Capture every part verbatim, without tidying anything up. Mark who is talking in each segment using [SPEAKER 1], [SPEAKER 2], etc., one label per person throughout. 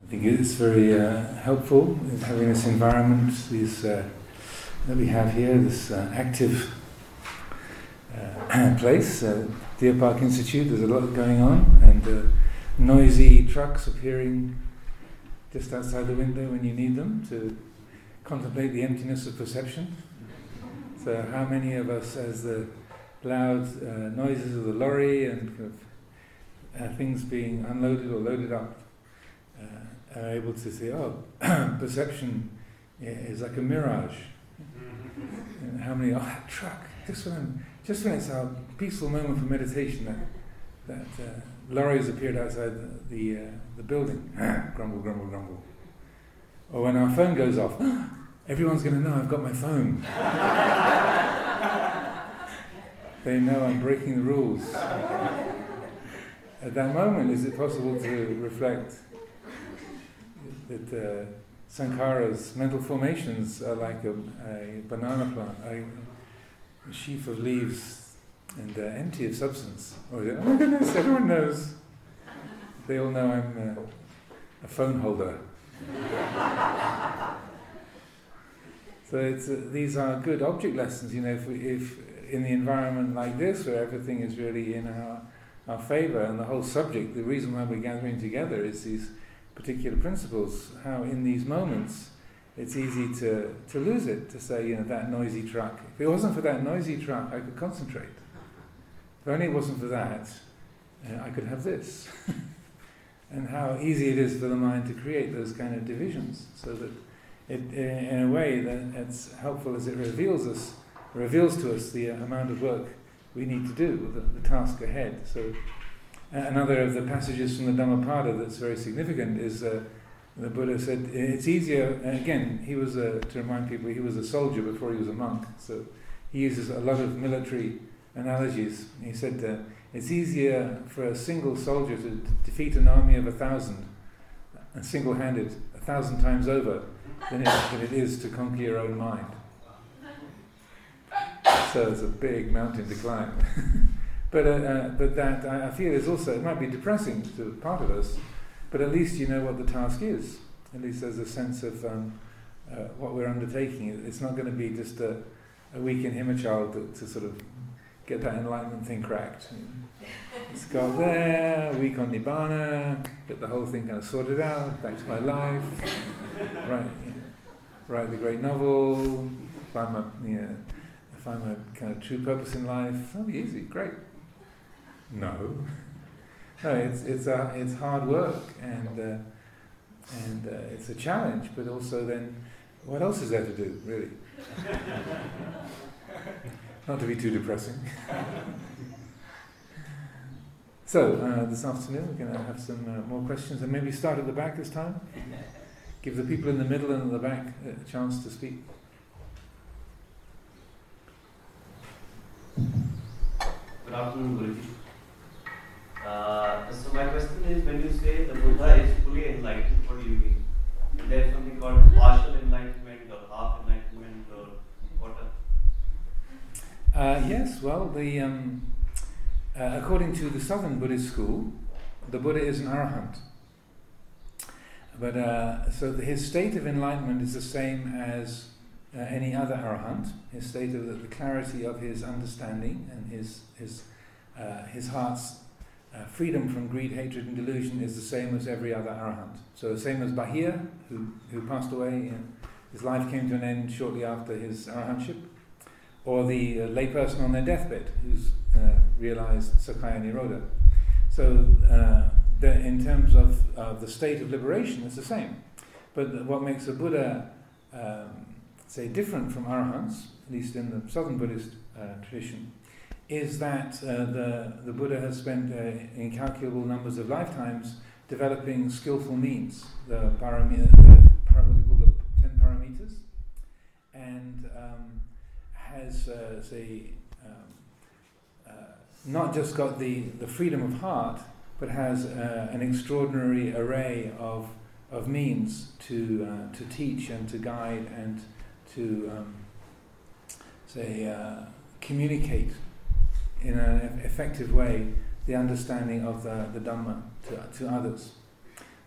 [SPEAKER 1] I think it's very uh, helpful in having this environment, these uh, that we have here, this uh, active uh, place, uh, Deer Park Institute. There's a lot going on, and uh, noisy trucks appearing just outside the window when you need them to contemplate the emptiness of perception. So how many of us, as the loud uh, noises of the lorry and kind of, uh, things being unloaded or loaded up, uh, are able to say, oh, perception is like a mirage. And how many, oh, that truck, just when, just when it's our peaceful moment for meditation, that, that uh, lorries appeared outside the the, uh, the building, grumble, grumble, grumble. Or when our phone goes off, everyone's going to know I've got my phone. They know I'm breaking the rules. At that moment, is it possible to reflect that uh, Sankhara's mental formations are like a, a banana plant, a, a sheaf of leaves and uh, empty of substance? Or is it, oh my goodness, everyone knows. They all know I'm uh, a phone holder. So it's, uh, these are good object lessons, you know, if, we, if in the environment like this, where everything is really in our, our favour, and the whole subject, the reason why we're gathering together is these particular principles, how in these moments it's easy to, to lose it, to say, you know, that noisy truck. If it wasn't for that noisy truck, I could concentrate. If only it wasn't for that, uh, I could have this. And how easy it is for the mind to create those kind of divisions, so that it, in a way, that it's helpful as it reveals us, reveals to us the amount of work we need to do, the, the task ahead. So another of the passages from the Dhammapada that's very significant is uh, the Buddha said it's easier, and again, he was a, to remind people, he was a soldier before he was a monk, so he uses a lot of military analogies. He said uh, it's easier for a single soldier to d- defeat an army of a thousand, and single-handed, a thousand times over, than it, than it is to conquer your own mind. So it's a big mountain to climb. But uh, uh, but that, I, I feel, is also, it might be depressing to part of us, but at least you know what the task is. At least there's a sense of um, uh, what we're undertaking. It's not going to be just a, a week in Himachal to, to sort of get that enlightenment thing cracked. Let's go there, a week on Nibbana, get the whole thing kind of sorted out, back to my life, write, you know, write the great novel, find my, you know, find my kind of true purpose in life. That'll be easy, great. No, no, it's it's a, it's hard work, and uh, and uh, it's a challenge. But also, then, what else is there to do, really? Not to be too depressing. So uh, this afternoon we're going to have some uh, more questions, and maybe start at the back this time. Give the people in the middle and at the back a chance to speak.
[SPEAKER 2] Good afternoon, Guruji. Uh, so my question is, when you say the Buddha is fully enlightened, what do you mean? Is there something called partial enlightenment or half enlightenment or what?
[SPEAKER 1] Uh, yes, well, the um, uh, according to the Southern Buddhist school, the Buddha is an arahant. But uh, so the, his state of enlightenment is the same as uh, any other arahant. His state of the, the clarity of his understanding and his his uh, his heart's uh, freedom from greed, hatred, and delusion is the same as every other arahant. So the same as Bahir, who who passed away, and his life came to an end shortly after his arahantship, or the uh, layperson on their deathbed who's uh, realized Sakaya Nirodha. So uh, the, in terms of uh, the state of liberation, it's the same. But the, what makes a Buddha, um, say, different from arahants, at least in the Southern Buddhist uh, tradition, is that uh, the, the Buddha has spent uh, incalculable numbers of lifetimes developing skillful means, the, parami- the par- what we call the ten paramitas, and um, has, uh, say, um, uh, not just got the, the freedom of heart, but has uh, an extraordinary array of of means to uh, to teach and to guide and to um, say uh, communicate in an effective way the understanding of the, the Dhamma to, to others.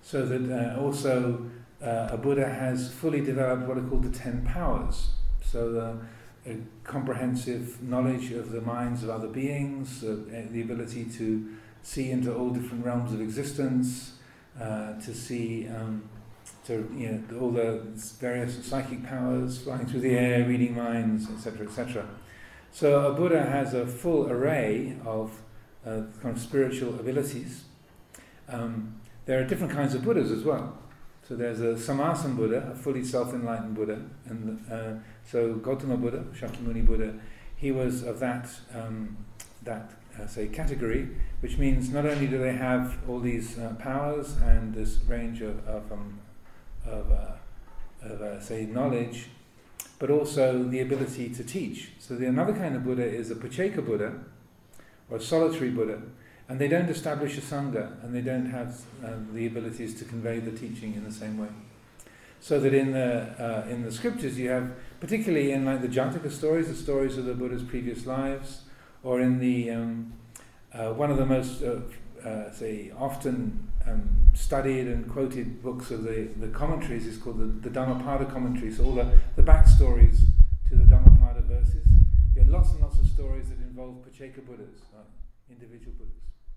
[SPEAKER 1] So that uh, also uh, a Buddha has fully developed what are called the ten powers. So the a comprehensive knowledge of the minds of other beings, uh, the ability to see into all different realms of existence, uh, to see, um, to you know, all the various psychic powers, flying through the air, reading minds, et cetera, et cetera. So a Buddha has a full array of uh, kind of spiritual abilities. Um, there are different kinds of Buddhas as well. So there's a Sammasamma Buddha, a fully self-enlightened Buddha, and uh, so Gautama Buddha, Shakyamuni Buddha, he was of that um, that uh, say category, which means not only do they have all these uh, powers and this range of of, um, of, uh, of uh, say knowledge, but also the ability to teach. So the another kind of Buddha is a Pacceka Buddha, or a solitary Buddha. And they don't establish a sangha, and they don't have uh, the abilities to convey the teaching in the same way. So that in the uh, in the scriptures you have, particularly in like the Jataka stories, the stories of the Buddha's previous lives, or in the um, uh, one of the most uh, uh, say often um, studied and quoted books of the, the commentaries is called the, the Dhammapada commentaries. So all the, the backstories to the Dhammapada verses. You have lots and lots of stories that involve Pacceka Buddhas, like individual Buddhas.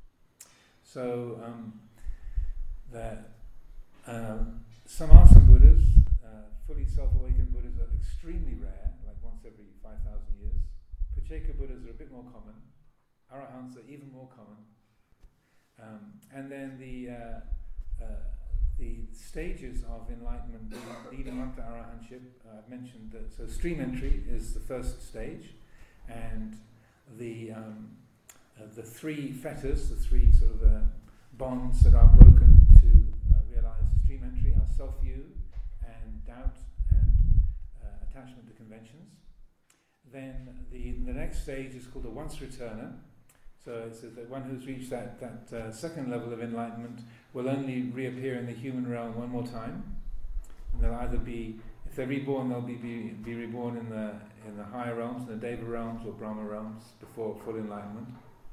[SPEAKER 1] So um, the um, Sammasamma Buddhas, uh, fully self-awakened Buddhas, are extremely rare, like once every five thousand years. Pacceka Buddhas are a bit more common. Arahants are even more common. Um, and then the uh, uh, the stages of enlightenment leading up to arahantship, uh, I've mentioned that. So stream entry is the first stage, and the um, Uh, the three fetters, the three sort of uh, bonds that are broken to uh, realize stream entry are self-view and doubt and uh, attachment to conventions. Then the the next stage is called a once returner. So it says that one who's reached that, that uh, second level of enlightenment will only reappear in the human realm one more time. And they'll either be, if they're reborn, they'll be, be, be reborn in the in the higher realms, in the Deva realms or Brahma realms before full enlightenment.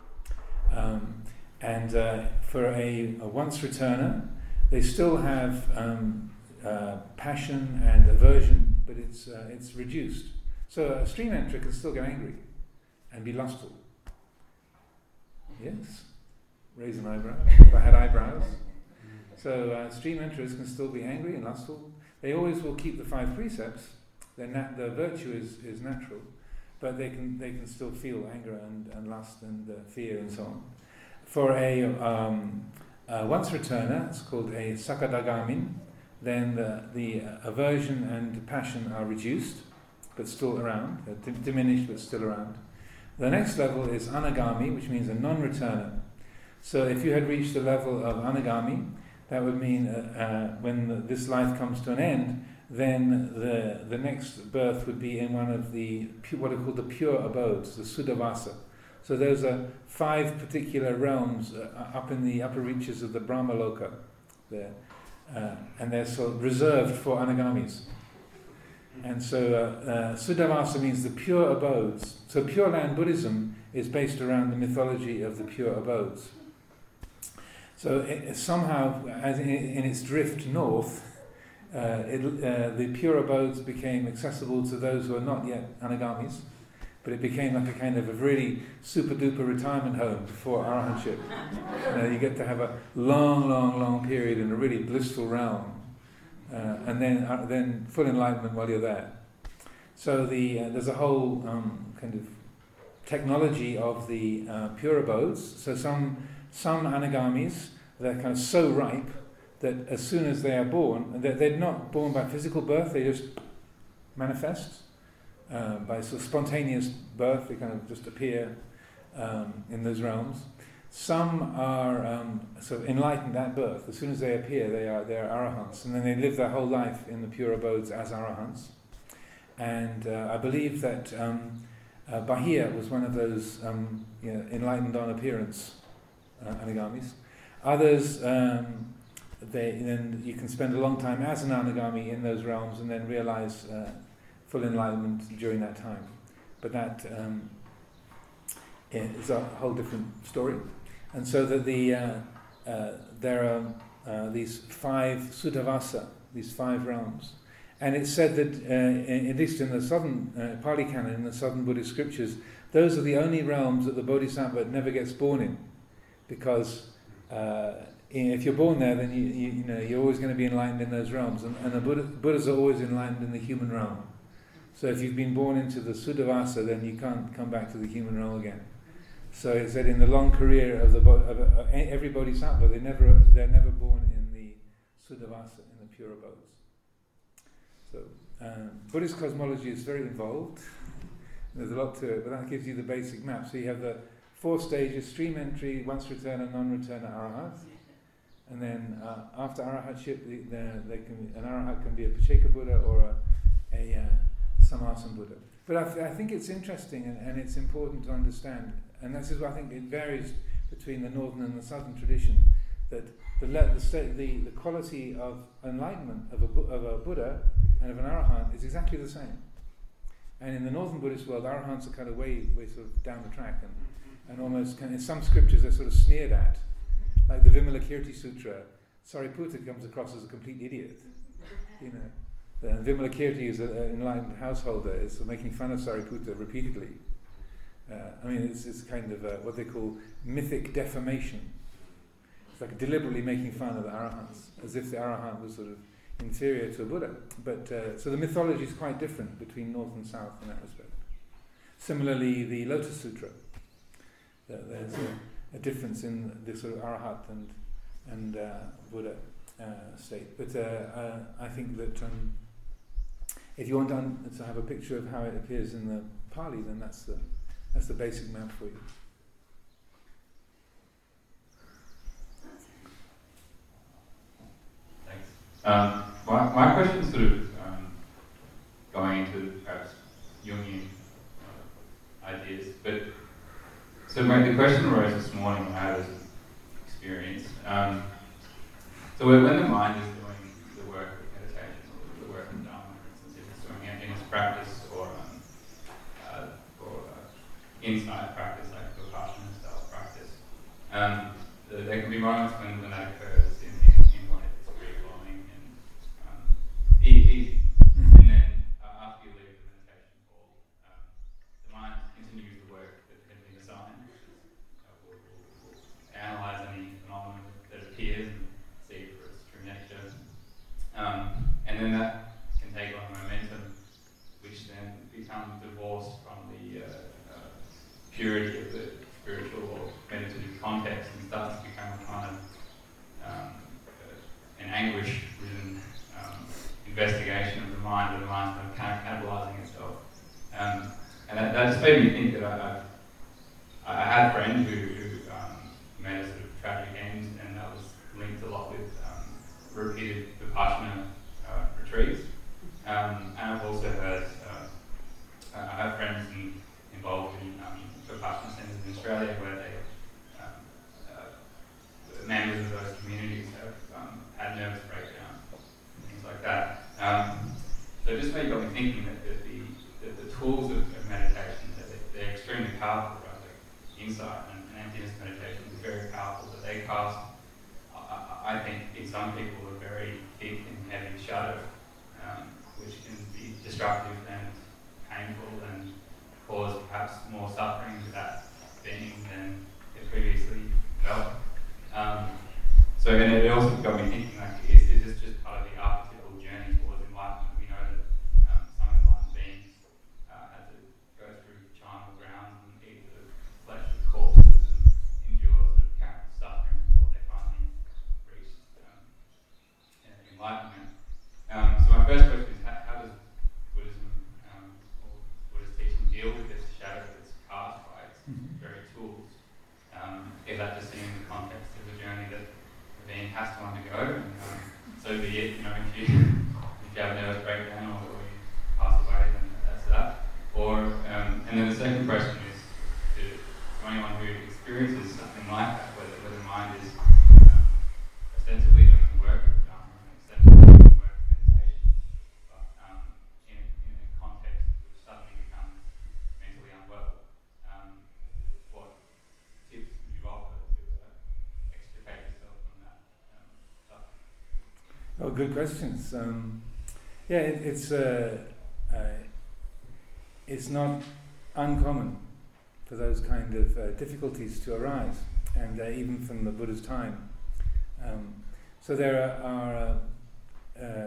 [SPEAKER 1] Um, and uh, for a, a once returner, they still have um, uh, passion and aversion, but it's uh, it's reduced. So a stream entrer can still get angry and be lustful. Yes, raise an eyebrow. If I had eyebrows. So uh, stream entrers can still be angry and lustful. They always will keep the five precepts. Their nat- their virtue is, is natural. But they can they can still feel anger and, and lust and uh, fear and so on. For a um, uh, once returner, it's called a sakadagamin. Then the, the uh, aversion and passion are reduced, but still around. They're d- diminished, but still around. The next level is anagami, which means a non-returner. So if you had reached the level of anagami, that would mean uh, uh, when the, this life comes to an end, then the the next birth would be in one of the pu- what are called the pure abodes, the Suddhavasa. So those are five particular realms uh, up in the upper reaches of the Brahmaloka, there, uh, and they're sort of reserved for anagamis. And so uh, uh, Suddhavasa means the pure abodes. So Pure Land Buddhism is based around the mythology of the pure abodes. So it, somehow, as in, in its drift north, Uh, it, uh, the pure abodes became accessible to those who are not yet anagamis, but it became like a kind of a really super duper retirement home for arahantship. You know, you get to have a long, long, long period in a really blissful realm, uh, and then uh, then full enlightenment while you're there. So the uh, there's a whole um, kind of technology of the uh, pure abodes. So some some anagamis, they're kind of so ripe that as soon as they are born, they're, they're not born by physical birth, they just manifest uh, by sort of spontaneous birth. They kind of just appear um, in those realms. Some are um, sort of enlightened at birth. As soon as they appear, they are they are arahants, and then they live their whole life in the pure abodes as arahants. And uh, I believe that um, uh, Bahia was one of those um, you know, enlightened on appearance uh, anagamis. Others. Um, They, then you can spend a long time as an anagami in those realms and then realize uh, full enlightenment during that time. But that um, is a whole different story. And so that the uh, uh, there are uh, these five Suddhavasa, these five realms. And it's said that, uh, at least in the southern uh, Pali Canon, in the southern Buddhist scriptures, those are the only realms that the Bodhisattva never gets born in, because uh, if you're born there, then you, you, you know you're always going to be enlightened in those realms, and, and the Buddha, Buddhas are always enlightened in the human realm. So if you've been born into the Suddhavasa, then you can't come back to the human realm again. So it's said in the long career of the of, of every Bodhisattva, they never they're never born in the Suddhavasa, in the pure abodes. So um, Buddhist cosmology is very involved. There's a lot to it, but that gives you the basic map. So you have the four stages: stream entry, once returner, non-returner, arahat. And then uh, after arahatship, the, the, they can, an arahat can be a Pacceka Buddha or a, a uh, Sammasambuddha Buddha. But I, th- I think it's interesting and, and it's important to understand, and this is why I think it varies between the northern and the southern tradition, that the le- the, sta- the, the quality of enlightenment of a, bu- of a Buddha and of an arahant is exactly the same. And in the northern Buddhist world, arahants are kind of way, way sort of down the track, and, and almost kind of, in some scriptures they're sort of sneered at. Like the Vimalakirti Sutra, Sariputta comes across as a complete idiot. You know, and Vimalakirti is an enlightened householder, is making fun of Sariputta repeatedly. Uh, I mean, it's, it's kind of uh, what they call mythic defamation. It's like deliberately making fun of the arahants, as if the arahant was sort of inferior to a Buddha. But uh, so the mythology is quite different between north and south in that respect. Similarly, the Lotus Sutra, uh, there's a, a difference in the sort of arahat and and uh, Buddha uh, state. But uh, uh, I think that um, if you want to, un- to have a picture of how it appears in the Pali, then that's the that's the basic map for you.
[SPEAKER 3] Thanks. Um, my, my question is sort of um, going into perhaps Jungian uh, ideas, but so my, the question arose this morning when I was experienced. Um, so when the mind is doing the work of meditation or the work of Dharma, for instance, if it's doing it in its practice or um, uh, or uh, insight practice, like Vipassana style practice, um, the, there can be moments when, when that occurs in, in, in one it's free flowing and um, e- easy, and then uh, after you leave the meditation hall, um, the mind continues the work that had been assigned. Uh, we'll, we'll, we'll analyze any phenomenon that appears and see it for its true nature. Um, and then that can take on momentum, which then becomes divorced from the uh, uh, purity of the spiritual or meditative context and starts to become a kind of um, uh, an anguish-ridden um, investigation of the mind, where the mind's kind of cannibalizing itself. Um, and that, that just made me think that I, I, I had a friend who, who um, made a sort of tragic end, and that was linked a lot with um, repeated Vipassana uh, retreats. Um, and I've also heard, uh, I have friends in, involved in um, Vipassana centres in Australia where they, um, uh, members of those communities have um, had nervous breakdown, things like that. Um, so it just made got me thinking that, that the, that the tools of, of meditation, that they, they're extremely powerful, right? Like insight and, and emptiness meditation is very powerful, but they cast, I, I think, in some people, a very thick and heavy shadow, um, which can be destructive and painful and cause perhaps more suffering to that being than it previously felt. Um, so and it also got me thinking, like, is, is this just part of the archetypal journey towards enlightenment? We know that um, some enlightened beings uh, had to go through charnel grounds and eat the flesh of corpses and endure sort of countless suffering before they finally reached um, enlightenment. Um, so my first question is, how, how does Buddhism um, or Buddhist teaching deal with this shadow that's cast by its mm-hmm. very tools? Um, is that just in the context of the journey that the being has to undergo? And, um, so be it, you know, if you if you have a nervous breakdown or, or you pass away, then that's that. Or um, and then the second question is to, to anyone who experiences something like that, whether whether the mind is um, ostensibly doing the work of Dharma and ostensibly doing the work of meditation, but um, in, a, in a context which suddenly becomes mentally unwell. Um, what tips would you offer to uh, extricate yourself from that um, suffering?
[SPEAKER 1] Oh, good questions. Um, yeah, it, it's uh, uh, it's not uncommon for those kind of uh, difficulties to arise, and uh, even from the Buddha's time. Um, so there are, are uh, uh,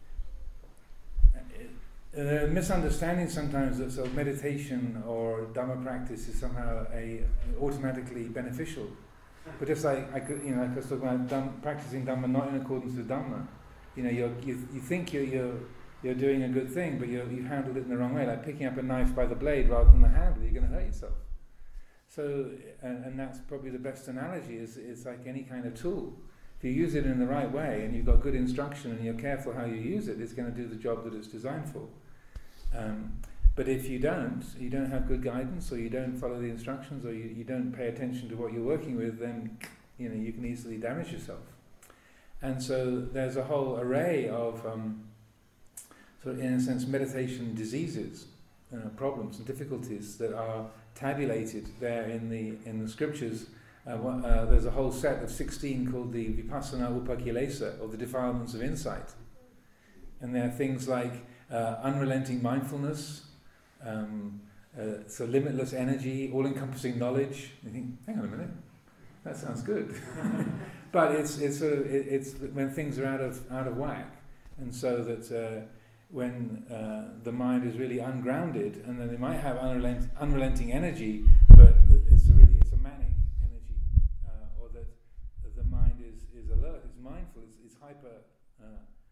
[SPEAKER 1] there are misunderstandings sometimes that so meditation or Dhamma practice is somehow a automatically beneficial. But just like I could, you know, like I was talking about Dhamma, practicing Dhamma not in accordance with Dhamma. You know, you're, you you think you're you're you're doing a good thing, but you you've handled it in the wrong way. Like picking up a knife by the blade rather than the handle, you're going to hurt yourself. So, and, and that's probably the best analogy. Is it's like any kind of tool. If you use it in the right way and you've got good instruction and you're careful how you use it, it's going to do the job that it's designed for. Um, but if you don't, you don't have good guidance, or you don't follow the instructions, or you, you don't pay attention to what you're working with, then you know you can easily damage yourself. And so there's a whole array of, um, sort of in a sense, meditation diseases, uh, problems and difficulties that are tabulated there in the in the scriptures. Uh, uh, there's a whole set of sixteen called the Vipassana Upakilesa, or the defilements of insight. And there are things like uh, unrelenting mindfulness, um, uh, so limitless energy, all-encompassing knowledge. You think, hang on a minute, that sounds good. But it's it's sort of it, it's when things are out of out of whack, and so that uh, when uh, the mind is really ungrounded, and then they might have unrelent, unrelenting energy, but it's a really it's a manic energy, uh, or that, that the mind is, is alert, it's mindful, it's, it's hyper uh,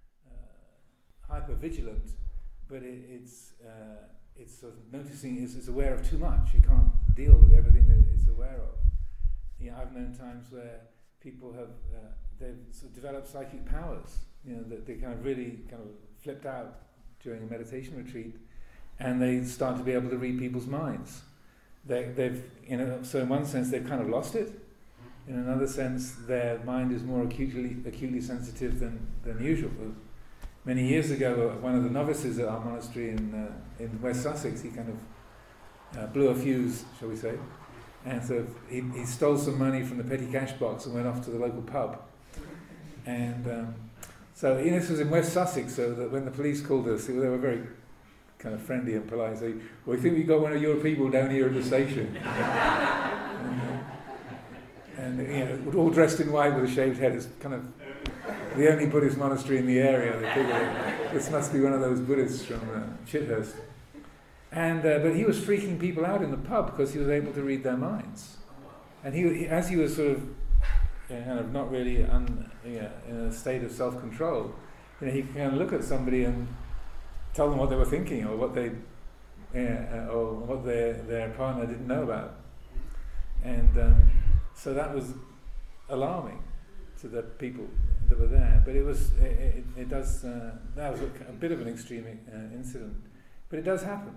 [SPEAKER 1] uh, hyper vigilant, but it, it's uh, it's sort of noticing, it's, it's aware of too much. It can't deal with everything that it's aware of. You know, I've known times where people have uh, they've sort of developed psychic powers. You know, that they kind of really kind of flipped out during a meditation retreat, and they start to be able to read people's minds. They, they've, you know, so in one sense they've kind of lost it. In another sense, their mind is more acutely acutely sensitive than, than usual. Many years ago, one of the novices at our monastery in uh, in West Sussex, he kind of uh, blew a fuse, shall we say, and so he, he stole some money from the petty cash box and went off to the local pub. And um, so you know, this was in West Sussex, so that when the police called us, they were very kind of friendly and polite. Say, "Well, we think we got one of your people down here at the station." and, uh, and you know, all dressed in white with a shaved head. It's kind of the only Buddhist monastery in the area. They figured this must be one of those Buddhists from uh, Chithurst. And uh, but he was freaking people out in the pub because he was able to read their minds. And he, he as he was sort of you know, kind of not really un, you know, in a state of self-control, you know, he could kind of look at somebody and tell them what they were thinking, or what they, uh, or what their their partner didn't know about. And um, so that was alarming to the people that were there. But it was it, it, it does uh, that was a, a bit of an extreme uh, incident, but it does happen.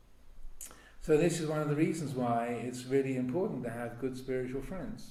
[SPEAKER 1] So this is one of the reasons why it's really important to have good spiritual friends.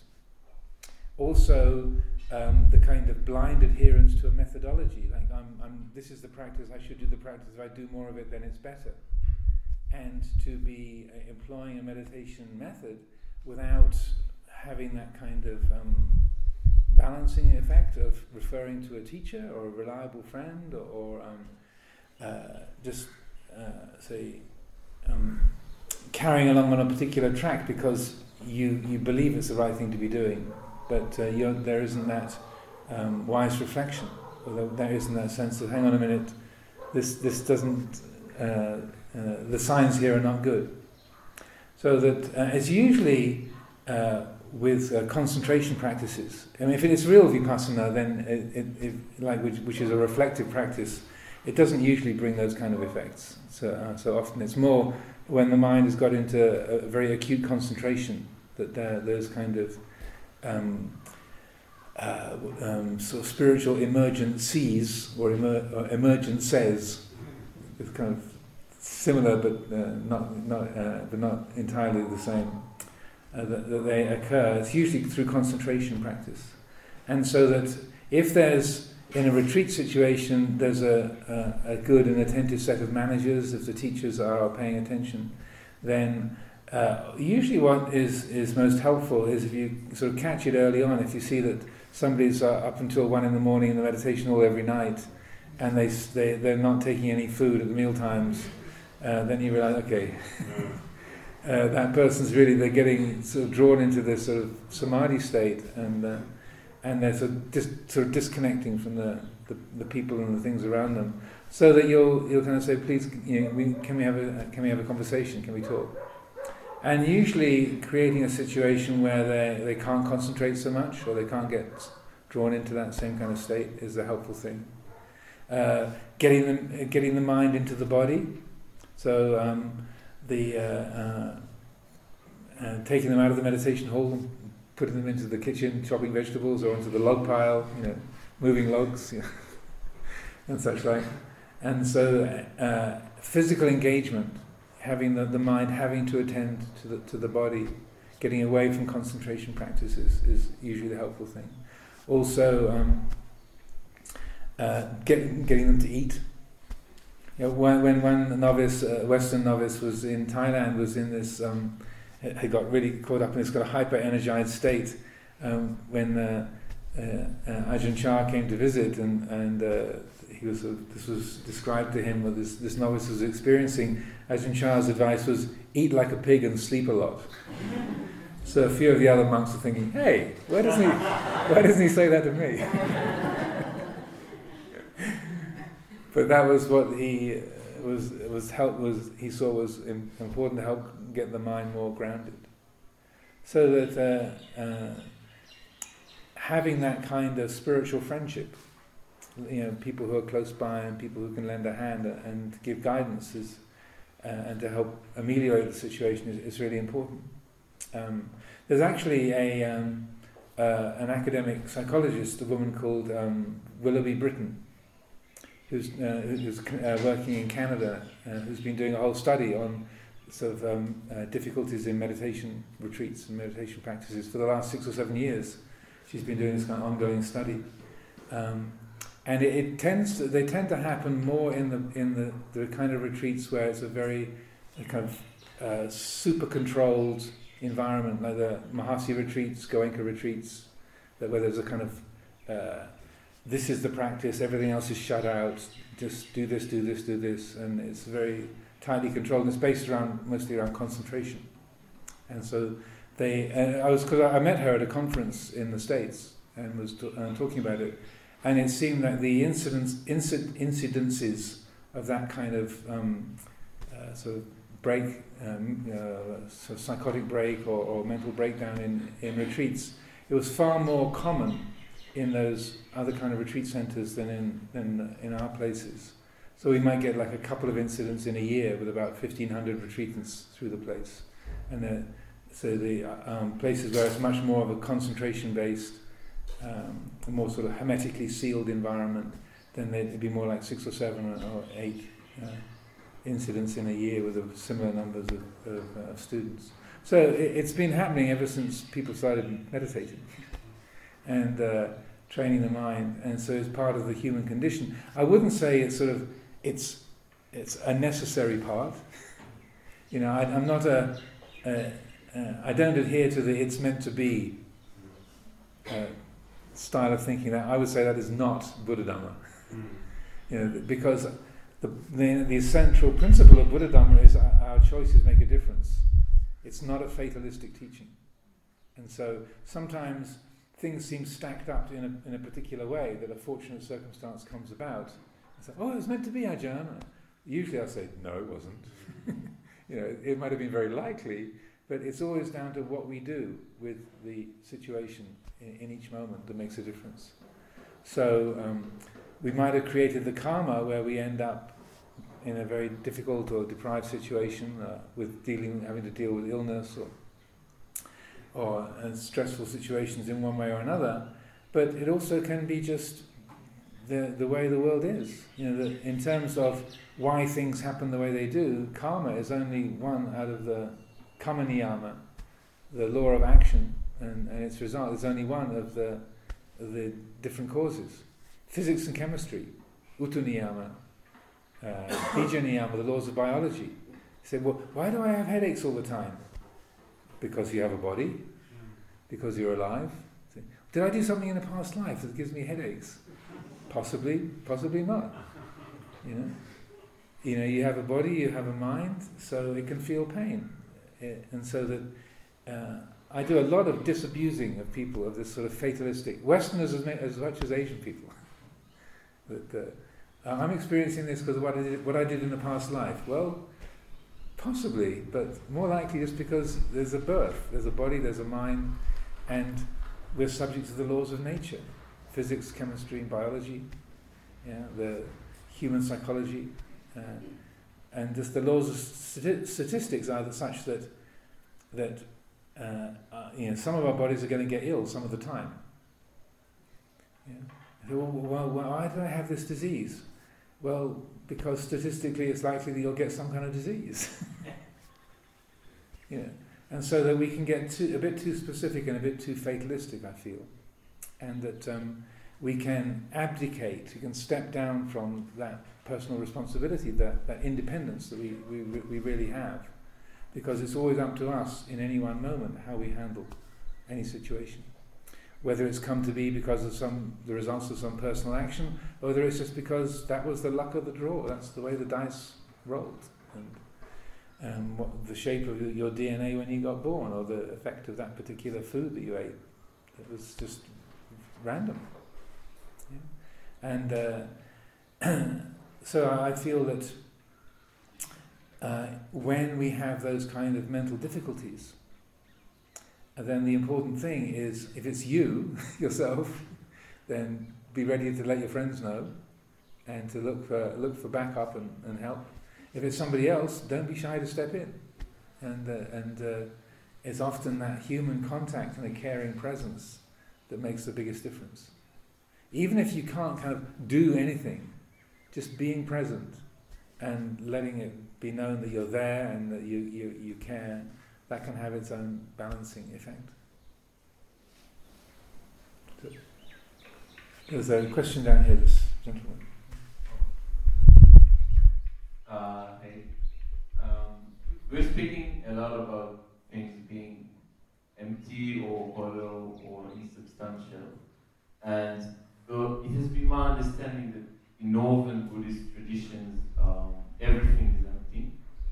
[SPEAKER 1] Also, um, the kind of blind adherence to a methodology, like I'm, I'm, this is the practice, I should do the practice, if I do more of it then it's better. And to be uh, employing a meditation method without having that kind of um, balancing effect of referring to a teacher or a reliable friend, or, or um, uh, just, uh, say, um, carrying along on a particular track because you, you believe it's the right thing to be doing, but uh, you're, there isn't that um, wise reflection, or there isn't that sense of, hang on a minute, this this doesn't, uh, uh, the signs here are not good. So that uh, it's usually uh, with uh, concentration practices. I mean, if it's real vipassana, then it, it, it, like which, which is a reflective practice, it doesn't usually bring those kind of effects. So, uh, so often it's more when the mind has got into a, a very acute concentration that there, there's kind of um, uh, um, sort of spiritual emergencies or, emer- or emergences. It's kind of similar, but uh, not not uh, but not entirely the same. Uh, that, that they occur. It's usually through concentration practice, and so that if there's in a retreat situation, there's a, a, a good and attentive set of managers. If the teachers are paying attention, then uh, usually what is, is most helpful is if you sort of catch it early on. If you see that somebody's uh, up until one in the morning in the meditation hall every night, and they they they're not taking any food at the meal times, uh, then you realize, okay, uh, that person's really they're getting sort of drawn into this sort of samadhi state, and uh, and they're sort of, dis- sort of disconnecting from the, the the people and the things around them, so that you'll you'll kind of say, please, you know, we, can we have a can we have a conversation? Can we talk? And usually creating a situation where they they can't concentrate so much, or they can't get drawn into that same kind of state, is a helpful thing. Uh, getting them, getting the mind into the body, so um, the uh, uh, uh, taking them out of the meditation hall, and putting them into the kitchen, chopping vegetables, or into the log pile, you know, moving logs, you know, and such like. And so, uh, physical engagement. Having the, the mind having to attend to the to the body, getting away from concentration practices is usually the helpful thing. Also, um, uh, get, getting them to eat. You know, when when one novice, uh, Western novice, was in Thailand, was in this, um, had got really caught up in this kind of hyper-energized state um, when uh, uh, uh, Ajahn Chah came to visit, and and uh, he was uh, this was described to him what this this novice was experiencing. Ajahn Chah's advice was, eat like a pig and sleep a lot. So a few of the other monks were thinking, hey, why doesn't he, why doesn't he say that to me? But that was what he uh, was was help was he saw was im- important to help get the mind more grounded. So that uh, uh, having that kind of spiritual friendship, you know, people who are close by and people who can lend a hand and give guidance is. Uh, and to help ameliorate the situation is, is really important. Um, there's actually a um, uh, an academic psychologist, a woman called um, Willoughby Britton, who's uh, who's uh, working in Canada, uh, who's been doing a whole study on sort of um, uh, difficulties in meditation retreats and meditation practices for the last six or seven years. She's been doing this kind of ongoing study. Um, And it, it tends to, they tend to happen more in the in the, the kind of retreats where it's a very a kind of uh, super controlled environment, like the Mahasi retreats, Goenka retreats, that where there's a kind of uh, this is the practice, everything else is shut out. Just do this, do this, do this, and it's very tightly controlled. And it's based around mostly around concentration. And so they, uh, I was because I met her at a conference in the States and was t- uh, talking about it. And it seemed that the incidents, incid, incidences of that kind of um, uh, sort of break, um, uh, sort of psychotic break or, or mental breakdown in, in retreats, it was far more common in those other kind of retreat centres than in than in our places. So we might get like a couple of incidents in a year with about fifteen hundred retreatants through the place, and the, so the um, places where it's much more of a concentration-based. Um, a more sort of hermetically sealed environment, then there'd be more like six or seven or, or eight uh, incidents in a year with a similar numbers of, of uh, students. So it, it's been happening ever since people started meditating and uh, training the mind, and so it's part of the human condition. I wouldn't say it's sort of it's it's a necessary part. You know, I, I'm not a, a uh, I don't adhere to the it's meant to be. Uh, style of thinking. That I would say that is not Buddha Dhamma. Mm. You know, because the, the the essential principle of Buddha Dhamma is our, our choices make a difference. It's not a fatalistic teaching, and so sometimes things seem stacked up in a in a particular way that a fortunate circumstance comes about. And say, oh, it was meant to be, Ajahn. Usually, I say, no, it wasn't. You know, it, it might have been very likely, but it's always down to what we do with the situation in, in each moment that makes a difference. So um, we might have created the karma where we end up in a very difficult or deprived situation uh, with dealing, having to deal with illness or or uh, stressful situations in one way or another. But it also can be just the the way the world is. You know, the, in terms of why things happen the way they do, karma is only one out of the karma niyama, the law of action, and, and its result is only one of the of the different causes. Physics and chemistry, utu niyama, uh, bija niyama, the laws of biology. You say, well, why do I have headaches all the time? Because you have a body, because you're alive. Did I do something in a past life that gives me headaches? Possibly, possibly not. You know, you know, you have a body, you have a mind, so it can feel pain, it, and so that uh, I do a lot of disabusing of people of this sort of fatalistic Westerners as, as much as Asian people. that uh, I'm experiencing this because of what I did, what I did in a past life. Well, possibly, but more likely just because there's a birth, there's a body, there's a mind, and we're subject to the laws of nature, physics, chemistry, and biology, yeah, the human psychology, uh, and just the laws of stati- statistics are such that that uh, uh, you know, some of our bodies are going to get ill some of the time. Yeah. Well, well, well, why do I have this disease? Well, because statistically it's likely that you'll get some kind of disease. You know, and so that we can get too, a bit too specific and a bit too fatalistic, I feel, and that um, we can abdicate, we can step down from that personal responsibility, that, that independence that we, we we really have, because it's always up to us in any one moment how we handle any situation, whether it's come to be because of some the results of some personal action, or whether it's just because that was the luck of the draw, that's the way the dice rolled, and um, what the shape of your D N A when you got born, or the effect of that particular food that you ate. It was just random. Yeah. And uh, so I feel that uh, when we have those kind of mental difficulties, and then the important thing is, if it's you, yourself, then be ready to let your friends know and to look for look for backup and, and help. If it's somebody else, don't be shy to step in. And uh, and uh, it's often that human contact and a caring presence that makes the biggest difference. Even if you can't kind of do anything, just being present and letting it be known that you're there and that you, you, you care, that can have its own balancing effect. So, there's a question down here, this gentleman.
[SPEAKER 4] Uh, hey, um, we're speaking a lot about things being empty or hollow or insubstantial, and uh, it has been my understanding that in Northern Buddhist traditions, um, everything is empty,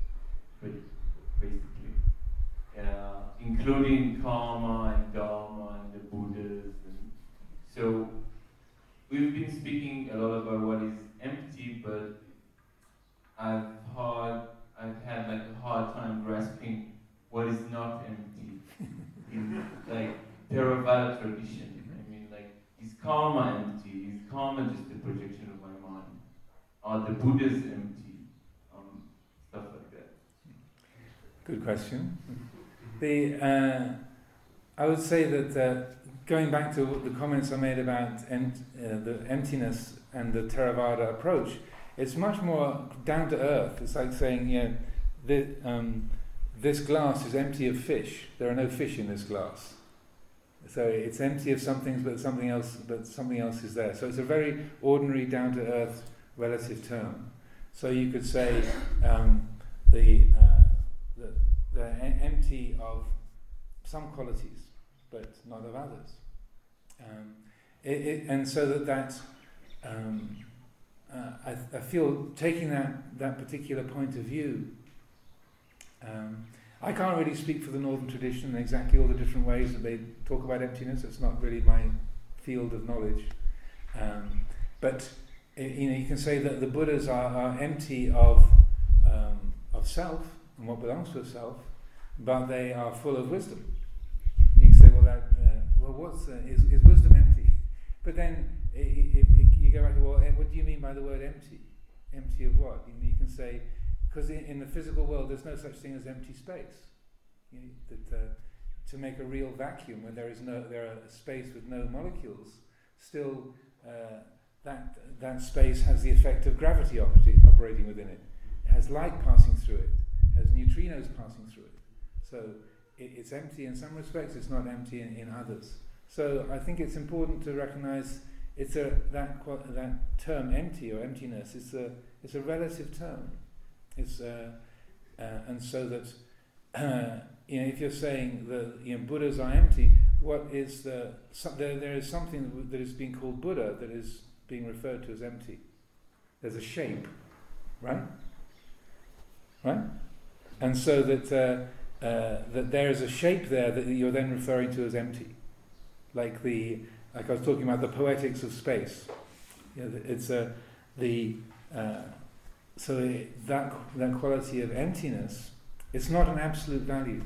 [SPEAKER 4] basically. Uh, including karma and dharma and the Buddhas. And so we've been speaking a lot about what is empty, but I've hard, I've had like a hard time grasping what is not empty in like Theravada tradition. I mean, like, is karma empty? Is karma just a projection of my mind? Are the Buddhas empty? Um, stuff like that.
[SPEAKER 1] Good question. The uh, I would say that uh, going back to the comments I made about em- uh, the emptiness and the Theravada approach, it's much more down to earth. It's like saying, you know, the, um, this glass is empty of fish. There are no fish in this glass. So it's empty of some things, but something else, but something else is there. So it's a very ordinary, down to earth, relative term. So you could say um, the, uh, the the e- empty of some qualities, but not of others. Um, it, it, and so that that um, uh, I, I feel taking that that particular point of view. Um, I can't really speak for the Northern tradition and exactly all the different ways that they talk about emptiness. It's not really my field of knowledge. Um, but you know, you can say that the Buddhas are, are empty of um, of self and what belongs to a self, but they are full of wisdom. You can say, well, that uh, well, what's uh, is, is wisdom empty? But then if, if you go back to, well, what do you mean by the word empty? Empty of what? You, know, you can say, because in, in the physical world, there's no such thing as empty space. You know, that uh, to make a real vacuum where there is no, there are a space with no molecules, still uh, that that space has the effect of gravity operating, operating within it. It has light passing through it. It has neutrinos passing through it. So it, it's empty in some respects. It's not empty in, in others. So I think it's important to recognize it's a that that term empty or emptiness. It's a it's a relative term. It's uh, uh, and so that uh, you know, if you're saying that you know Buddhas are empty, what is the, some, there, there is something that is being called Buddha that is being referred to as empty. There's a shape, right? Right? And so that uh, uh, that there is a shape there that you're then referring to as empty. Like the, like I was talking about the poetics of space. You know, it's a, the, uh, so that, that quality of emptiness, it's not an absolute value.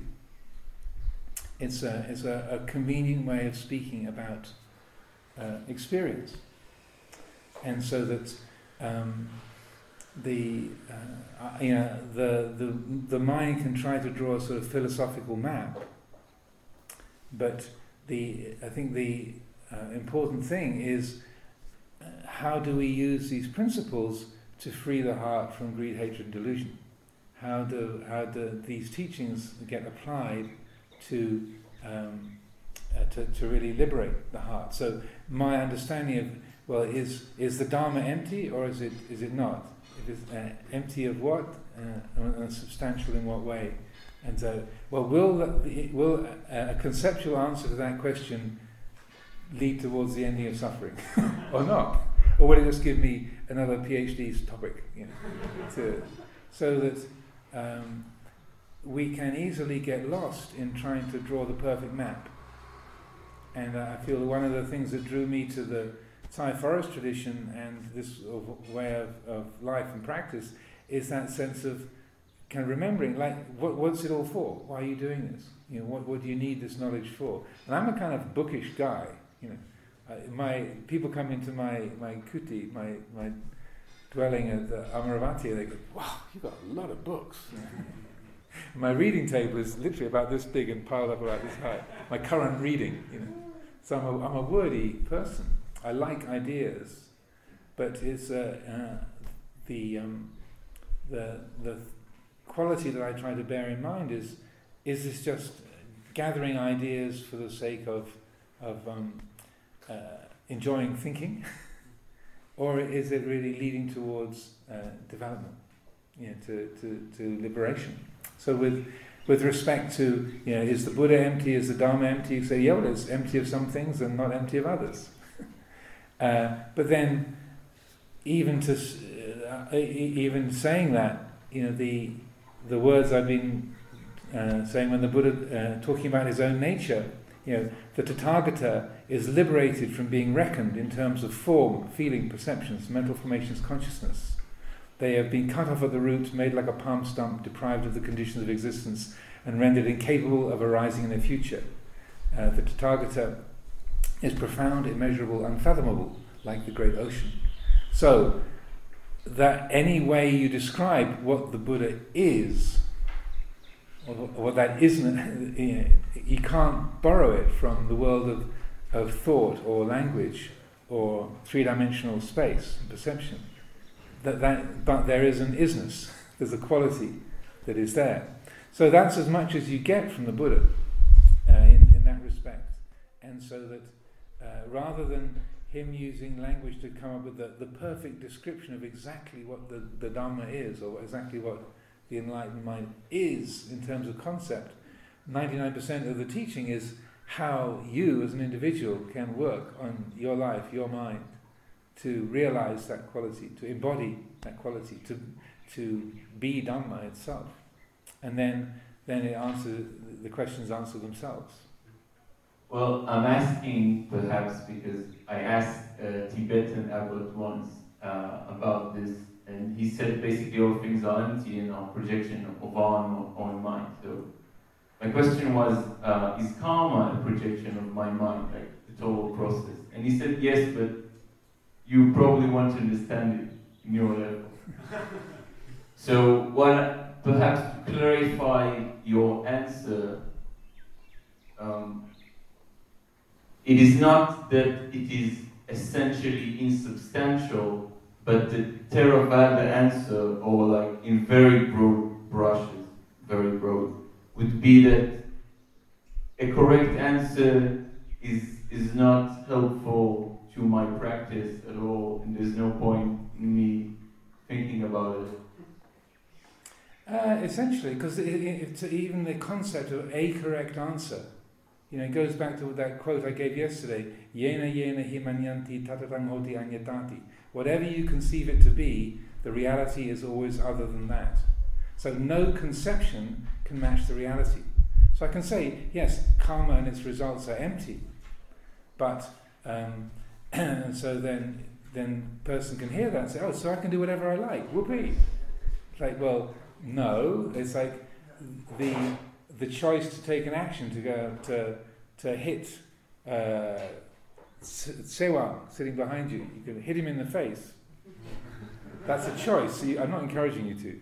[SPEAKER 1] It's a, it's a, a convenient way of speaking about uh, experience. And so that um, the, uh, you know, the, the, the mind can try to draw a sort of philosophical map, but the, I think the uh, important thing is uh, how do we use these principles to free the heart from greed, hatred and delusion? How do, how do these teachings get applied to, um, uh, to to really liberate the heart? So my understanding of, well, is is the Dharma empty or is it is it not? It is uh, empty of what? Uh, and substantial in what way? And so, well, will the, will a, a conceptual answer to that question lead towards the ending of suffering, or not? Or will it just give me another PhD's topic? You know, to, so that um, we can easily get lost in trying to draw the perfect map. And uh, I feel that one of the things that drew me to the Thai forest tradition and this way of, of life and practice is that sense of kind of remembering, like, what, what's it all for? Why are you doing this? You know, what, what do you need this knowledge for? And I'm a kind of bookish guy, you know. Uh, my people come into my, my kuti, my my dwelling at the Amaravati, and they go, wow, you've got a lot of books. My reading table is literally about this big and piled up about this high. My current reading, you know. So I'm a, I'm a wordy person. I like ideas, but it's uh, uh, the um, the the quality that I try to bear in mind is is this just gathering ideas for the sake of of um, uh, enjoying thinking, or is it really leading towards uh, development, you know, to, to, to liberation? So with with respect to, you know, is the Buddha empty, is the Dharma empty? You say, yeah, well, it's empty of some things and not empty of others. uh, but then, even to uh, even saying that, you know, the the words I've been uh, saying when the Buddha uh, talking about his own nature, you know, the Tathagata is liberated from being reckoned in terms of form, feeling, perceptions, mental formations, consciousness. They have been cut off at the root, made like a palm stump, deprived of the conditions of existence, and rendered incapable of arising in the future. Uh, the Tathagata is profound, immeasurable, unfathomable, like the great ocean. So, that any way you describe what the Buddha is, or what that isn't, you can't borrow it from the world of, of thought or language or three-dimensional space and perception. That, that, but there is an isness, there's a quality that is there. So that's as much as you get from the Buddha uh, in, in that respect. And so that uh, rather than him using language to come up with the, the perfect description of exactly what the, the Dhamma is, or exactly what the enlightened mind is in terms of concept, ninety-nine percent of the teaching is how you as an individual can work on your life, your mind, to realize that quality, to embody that quality, to to be Dhamma itself. And then then it answers, the questions answer themselves.
[SPEAKER 4] Well, I'm asking perhaps because I asked a Tibetan abbot once uh, about this, and he said basically all things are empty and are projection of our own mind. So my question was, uh, is karma a projection of my mind, like the total process? And he said yes, but you probably want to understand it in your level. So what, perhaps to clarify your answer, um, it is not that it is essentially insubstantial, but the Theravada answer, or like in very broad brushes, very broad, would be that a correct answer is is not helpful to my practice at all, and there's no point in me thinking about it.
[SPEAKER 1] Uh, essentially, because it, it, it's even the concept of a correct answer You know, it goes back to that quote I gave yesterday, Yena yena himanyanti tatatang hoti anyatati. Whatever you conceive it to be, the reality is always other than that. So no conception can match the reality. So I can say, yes, karma and its results are empty, but um, and so then then person can hear that and say, oh, so I can do whatever I like. Whoopee. It's like, well, no. It's like the the choice to take an action to go to to hit uh, Sewa sitting behind you. You can hit him in the face. That's a choice. So you, I'm not encouraging you to.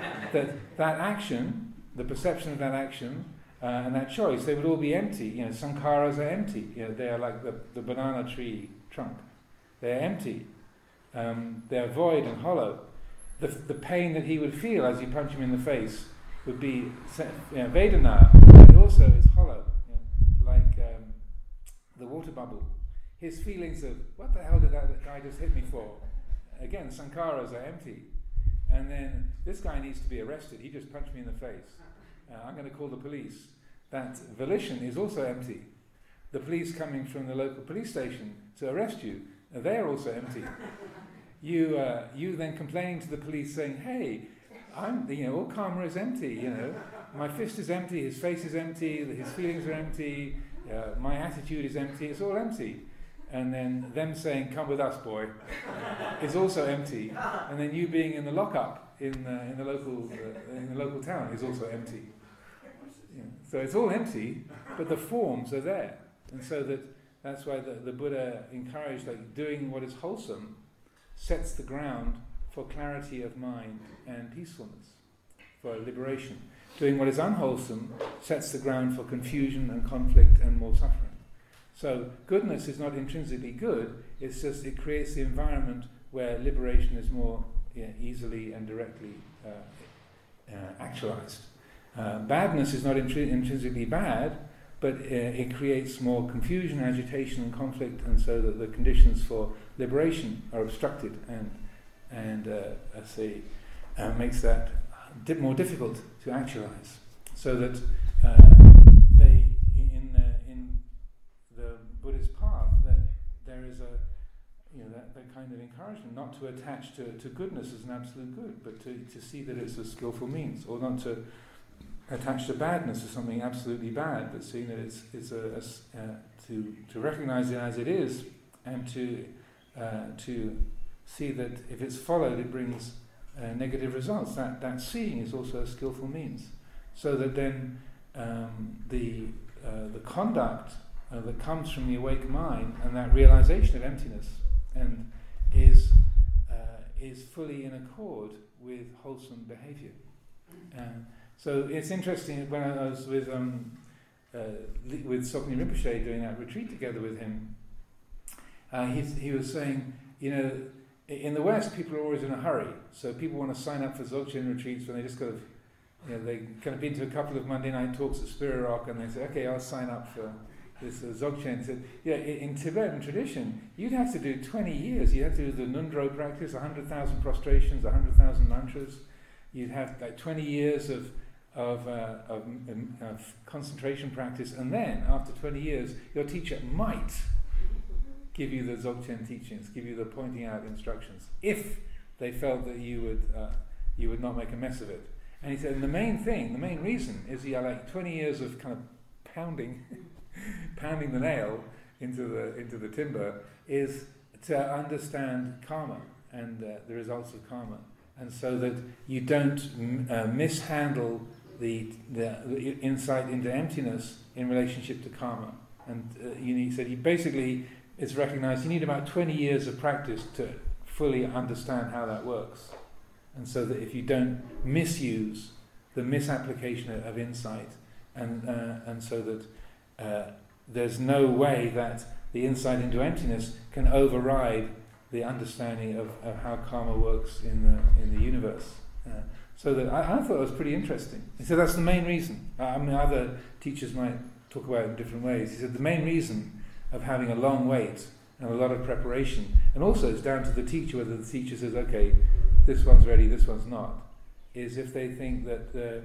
[SPEAKER 1] That that action, the perception of that action, uh, and that choice, they would all be empty. You know, sankharas are empty. You know, they are like the, the banana tree trunk. They're empty. Um, they're void and hollow. The the pain that he would feel as you punch him in the face would be, you know, Vedana, but it also is hollow, you know, like um, the water bubble. His feelings of, what the hell did that guy just hit me for? Again, sankharas are empty. And then, this guy needs to be arrested. He just punched me in the face. Uh, I'm going to call the police. That volition is also empty. The police coming from the local police station to arrest you, uh, they're also empty. You, uh, you then complaining to the police saying, hey, I'm, you know, all karma is empty, you know. My fist is empty, his face is empty, his feelings are empty, uh, my attitude is empty, it's all empty. And then them saying, come with us, boy, is also empty. And then you being in the lockup in, uh, in, the, local, uh, in the local town is also empty. You know, so it's all empty, but the forms are there. And so that that's why the, the Buddha encouraged, like, doing what is wholesome sets the ground for clarity of mind and peacefulness, for liberation. Doing what is unwholesome sets the ground for confusion and conflict and more suffering. So goodness is not intrinsically good, it's just it creates the environment where liberation is more yeah, easily and directly uh, uh, actualized. Uh, badness is not intri- intrinsically bad, but uh, it creates more confusion, agitation and conflict, and so that the conditions for liberation are obstructed and and uh, I say, uh, makes that di- more difficult to actualize. So that uh, they, in the, in the Buddhist path, that there is a, you know, that, that kind of encouragement not to attach to, to goodness as an absolute good, but to, to see that it's a skillful means, or not to attach to badness as something absolutely bad, but seeing that it's it's a, a uh, to to recognize it as it is, and to uh, to see that if it's followed, it brings uh, negative results. That that seeing is also a skillful means, so that then um, the uh, the conduct uh, that comes from the awake mind and that realization of emptiness and is uh, is fully in accord with wholesome behavior. Uh, so it's interesting when I was with um, uh, with Sokni Rinpoche doing that retreat together with him. Uh, he he was saying, you know, in the West, people are always in a hurry. So people want to sign up for Dzogchen retreats when they just kind of, you know, they kind of been to a couple of Monday night talks at Spirit Rock, and they say, okay, I'll sign up for this uh, Dzogchen. So, yeah, in Tibetan tradition, you'd have to do twenty years. You'd have to do the Nundro practice, one hundred thousand prostrations, one hundred thousand mantras. You'd have like twenty years of of, uh, of, um, of concentration practice, and then after twenty years, your teacher might give you the Dzogchen teachings, give you the pointing out instructions, if they felt that you would uh, you would not make a mess of it. And he said, and the main thing, the main reason is yeah, like twenty years of kind of pounding, pounding the nail into the into the timber is to understand karma and uh, the results of karma, and so that you don't m- uh, mishandle the, the the insight into emptiness in relationship to karma. And uh, you know, he said, he basically. It's recognised you need about twenty years of practice to fully understand how that works, and so that if you don't misuse the misapplication of, of insight, and uh, and so that uh, there's no way that the insight into emptiness can override the understanding of, of how karma works in the in the universe. Uh, so that I, I thought it was pretty interesting. He said that's the main reason. I mean, other teachers might talk about it in different ways. He said the main reason of having a long wait and a lot of preparation, and also it's down to the teacher whether the teacher says, okay, this one's ready, this one's not, is if they think that the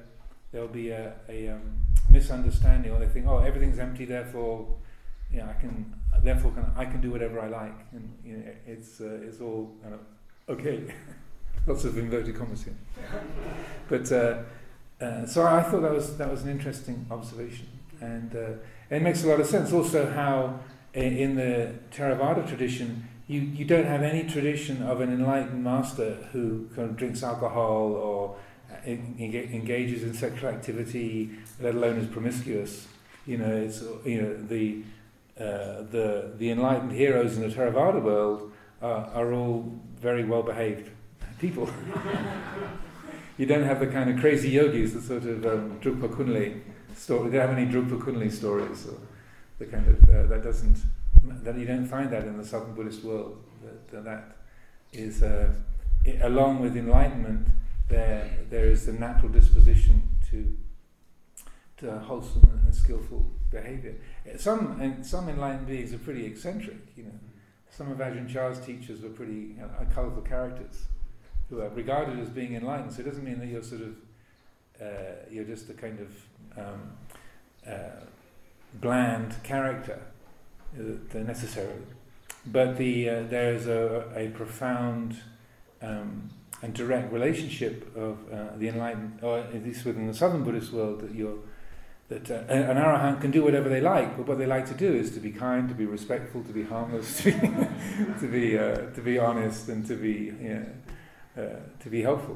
[SPEAKER 1] there'll be a, a um, misunderstanding, or they think, oh, everything's empty, therefore, you know, I can, therefore, can, I can do whatever I like, and you know, it's uh, it's all kind of okay. Lots of inverted commas here, but uh, uh, so I thought that was that was an interesting observation, and uh, it makes a lot of sense. Also, how in the Theravada tradition, you, you don't have any tradition of an enlightened master who kind of drinks alcohol or engages in sexual activity, let alone is promiscuous. You know, it's you know the uh, the the enlightened heroes in the Theravada world are, are all very well behaved people. You don't have the kind of crazy yogis, the sort of um, Drupal Kunle story. You don't have any Drupal Kunle stories, or the kind of uh, that doesn't that you don't find that in the Southern Buddhist world. That that is uh, it, along with enlightenment. There, there is the natural disposition to, to wholesome and skillful behavior. Some and some enlightened beings are pretty eccentric. You know, some of Ajahn Chah's teachers were pretty you know, colourful characters who are regarded as being enlightened. So it doesn't mean that you're sort of uh, you're just a kind of um, uh, bland character uh, necessarily, but the uh, there is a, a profound um, and direct relationship of uh, the enlightened, or at least within the Southern Buddhist world, that you're that uh, an arahant can do whatever they like, but what they like to do is to be kind, to be respectful, to be harmless, to be to be, uh, to be honest, and to be you know, uh, to be helpful.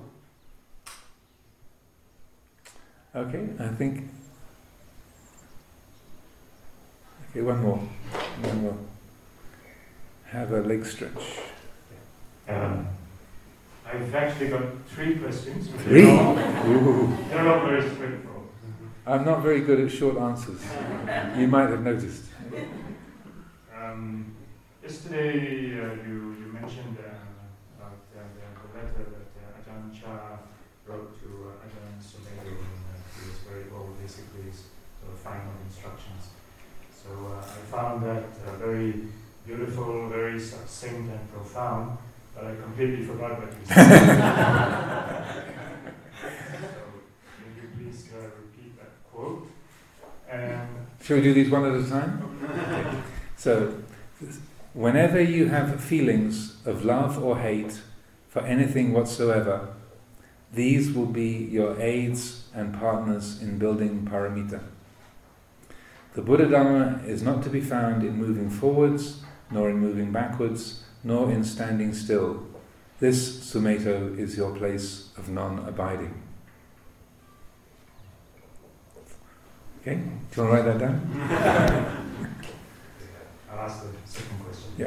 [SPEAKER 1] Okay, I think. Okay, one more, one more. Have a leg stretch.
[SPEAKER 5] Um. I've actually got three questions.
[SPEAKER 1] Three?
[SPEAKER 5] They're not, they're not very straightforward.
[SPEAKER 1] I'm not very good at short answers. You might have noticed.
[SPEAKER 5] Um, yesterday uh, you, you mentioned uh, about uh, the, the letter that uh, Ajahn Chah wrote to uh, Ajahn Sumedho, and uh, he was very old, basically sort of final instructions. So uh, I found that uh, very beautiful, very succinct and profound. But I completely forgot what you said. So, can you please uh, repeat that quote? And
[SPEAKER 1] Shall we do these one at a time? So, whenever you have feelings of love or hate for anything whatsoever, these will be your aids and partners in building paramita. The Buddha Dhamma is not to be found in moving forwards, nor in moving backwards, nor in standing still. This, Sumedho, is your place of non-abiding. Okay? Do you want to write that down?
[SPEAKER 5] I'll ask the second question.
[SPEAKER 1] Yeah.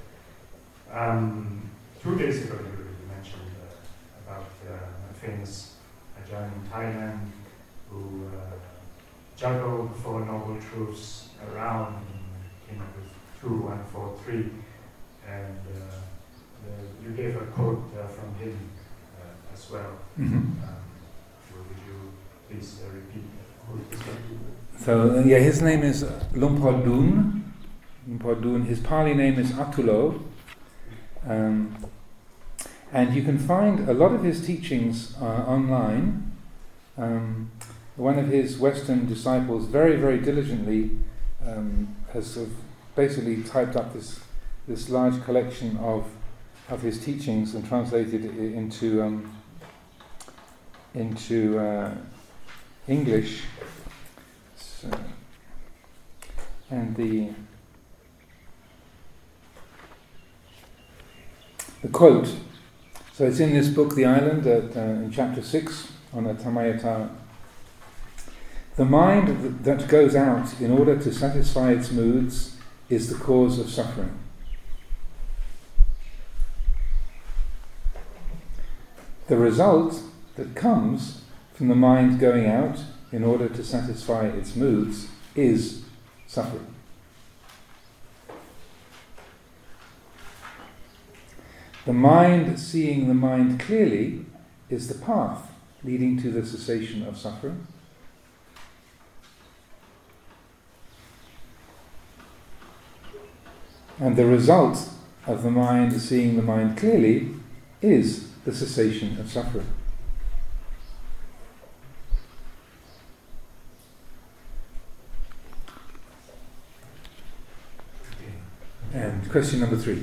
[SPEAKER 5] Um, two days ago you, you mentioned uh, about uh, a famous Ajahn in Thailand who uh, juggled Four Noble Truths around and came up with two, one, four, three. And uh, the, you gave a quote uh, from him uh, as well.
[SPEAKER 1] Mm-hmm.
[SPEAKER 5] Um, so would you please uh, repeat that quote?
[SPEAKER 1] So, uh, yeah, his name is Lumpur Dun. Lumpur Dun. His Pali name is Atulo. Um, and you can find a lot of his teachings uh, online. Um, one of his Western disciples very, very diligently um, has sort of basically typed up this this large collection of of his teachings and translated it into um, into uh, English. So, and the the quote. So it's in this book, The Island, at, uh, in chapter six on the Tamayata. The mind that goes out in order to satisfy its moods is the cause of suffering. The result that comes from the mind going out in order to satisfy its moods is suffering. The mind seeing the mind clearly is the path leading to the cessation of suffering. And the result of the mind seeing the mind clearly is the cessation of suffering. question number three.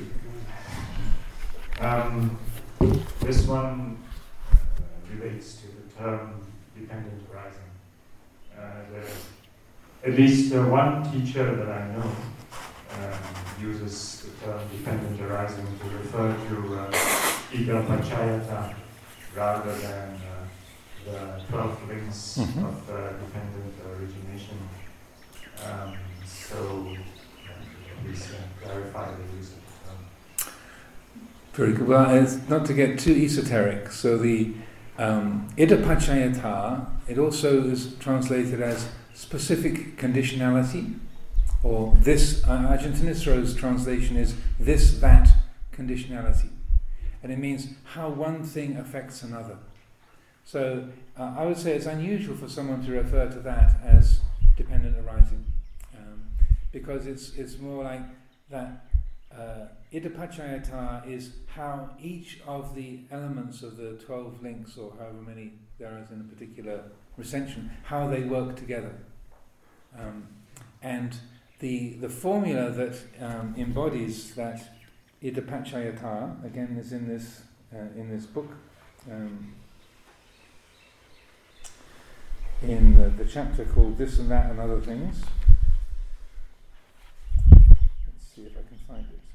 [SPEAKER 5] Um, this one uh, relates to the term dependent arising. Uh, there's at least uh, one teacher that I know um, uses the term dependent arising to refer to uh, Ida Pachayata rather than uh, the twelve links
[SPEAKER 1] Mhm.
[SPEAKER 5] of uh, dependent origination. Um, so, uh, please uh, clarify the use of the term.
[SPEAKER 1] Very good. Well, it's not to get too esoteric. So the um, idapachayata, it also is translated as specific conditionality, or this, uh, Ajahn Thanissara's translation is this, that conditionality. And it means how one thing affects another. So uh, I would say it's unusual for someone to refer to that as dependent arising, um, because it's it's more like that. Uh, Idapachayata is how each of the elements of the twelve links, or however many there is in a particular recension, how they work together. Um, and the the formula that um, embodies that Idapachayata, again, is in this uh, in this book, um, in the, the chapter called This and That and Other Things. Let's see if I can find it.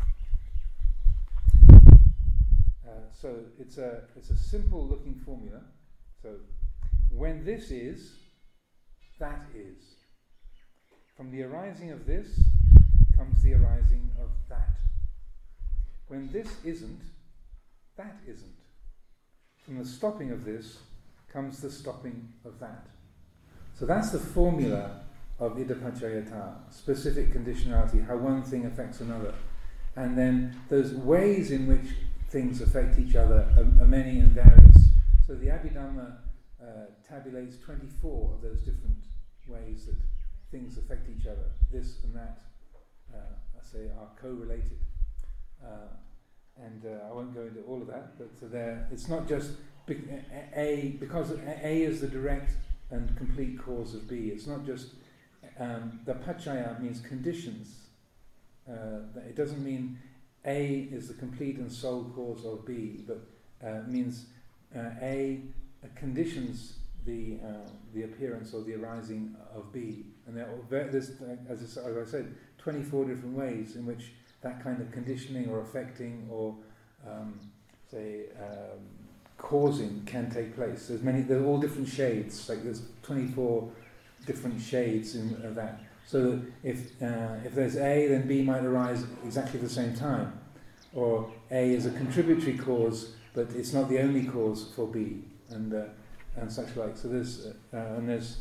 [SPEAKER 1] Uh, so it's a it's a simple looking formula. So when this is, that is. From the arising of this comes the arising of that. When this isn't, that isn't. From the stopping of this comes the stopping of that. So that's the formula of Idapachayata, specific conditionality, how one thing affects another. And then those ways in which things affect each other are, are many and various. So the Abhidhamma uh, tabulates twenty-four of those different ways that things affect each other. This and that, uh, I say, are co-related. Uh, and uh, I won't go into all of that, but so there, it's not just be- A, because A is the direct and complete cause of B. It's not just, um, the pachaya means conditions. Uh, it doesn't mean A is the complete and sole cause of B, but uh, means uh, A uh, conditions the uh, the appearance or the arising of B. And there are, there's, as I said, twenty-four different ways in which that kind of conditioning or affecting or, um, say, um, causing can take place. There's many. There are all different shades. Like there's twenty-four different shades in uh, that. So that if uh, if there's A, then B might arise exactly at the same time, or A is a contributory cause, but it's not the only cause for B, and uh, and such like. So there's uh, and there's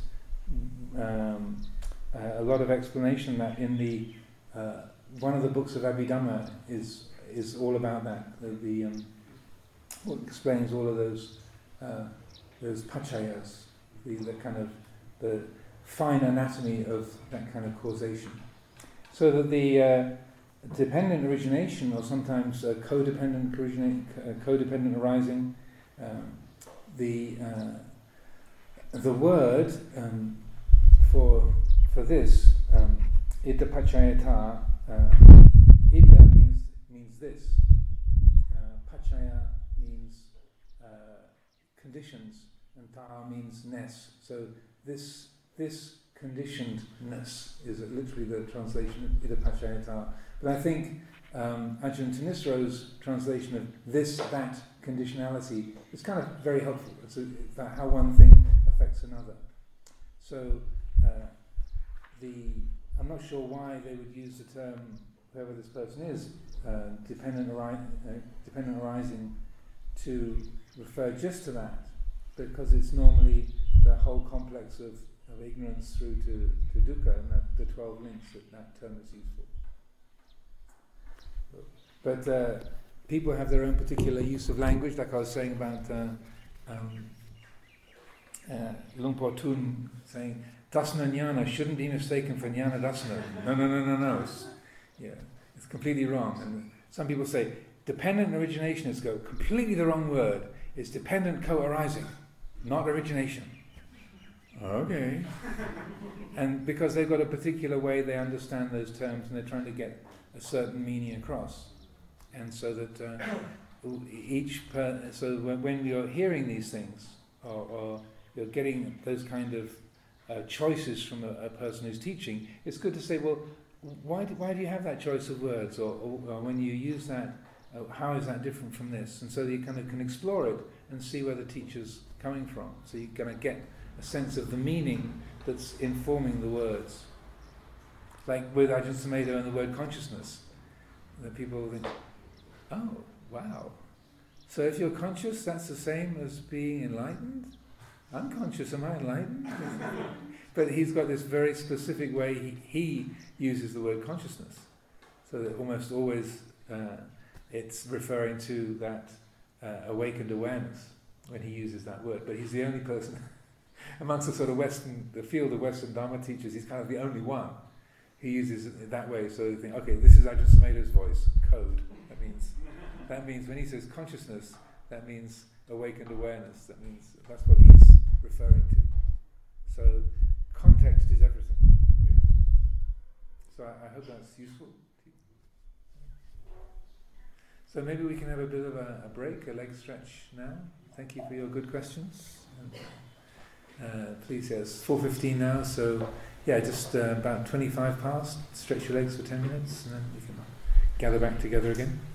[SPEAKER 1] um, uh, a lot of explanation that in the uh, one of the books of Abhidhamma is is all about that. The, the um, well, explains all of those uh, those pachayas, the, the kind of the fine anatomy of that kind of causation. So that the uh, dependent origination, or sometimes uh, codependent originate, uh, codependent arising, um, the uh, the word um, for for this um, ida pachayata, uh, ida means means this, uh, pachaya means uh, conditions, and ta means ness. So this this conditionedness is literally the translation of ida pachayata. But I think um, Ajahn Thanissara's translation of this, that conditionality is kind of very helpful. It's about how one thing affects another. So uh, the I'm not sure why they would use the term, whoever this person is, uh, dependent, ari- uh, dependent arising, to refer just to that, because it's normally the whole complex of, of ignorance through to, to dukkha, and that, the twelve links that that term is used for. But uh, people have their own particular use of language, like I was saying about uh, um, uh, Luang Por Thun saying, Dasana Jnana shouldn't be mistaken for Jnana Dasana. No, no, no, no, no. It's, yeah, it's completely wrong. And some people say, dependent originationists go, completely the wrong word. It's dependent co-arising, not origination. Okay. And because they've got a particular way they understand those terms, and they're trying to get a certain meaning across, and so that uh, each per, so when, when you're hearing these things, or, or you're getting those kind of uh, choices from a, a person who's teaching, it's good to say, well, why do, why do you have that choice of words, or, or, or when you use that, uh, how is that different from this? And so you kind of can explore it and see where the teacher's coming from. So you're going to get a sense of the meaning that's informing the words. Like with Ajahn Sumedho and the word consciousness, that people think, oh, wow. So if you're conscious, that's the same as being enlightened? I'm conscious, am I enlightened? But he's got this very specific way he, he uses the word consciousness. So that almost always uh, it's referring to that uh, awakened awareness when he uses that word. But he's the only person amongst the sort of Western, the field of Western Dharma teachers, he's kind of the only one. He uses it that way, so you think, okay, this is Ajahn Sumedho's voice, code. That means, that means when he says consciousness, that means awakened awareness. That means that's what he's referring to. So context is everything, really. So I, I hope that's useful. So maybe we can have a bit of a, a break, a leg stretch now. Thank you for your good questions. And, uh, please, yes, four fifteen now, so yeah, just uh, about twenty-five past. Stretch your legs for ten minutes, and then we can gather back together again.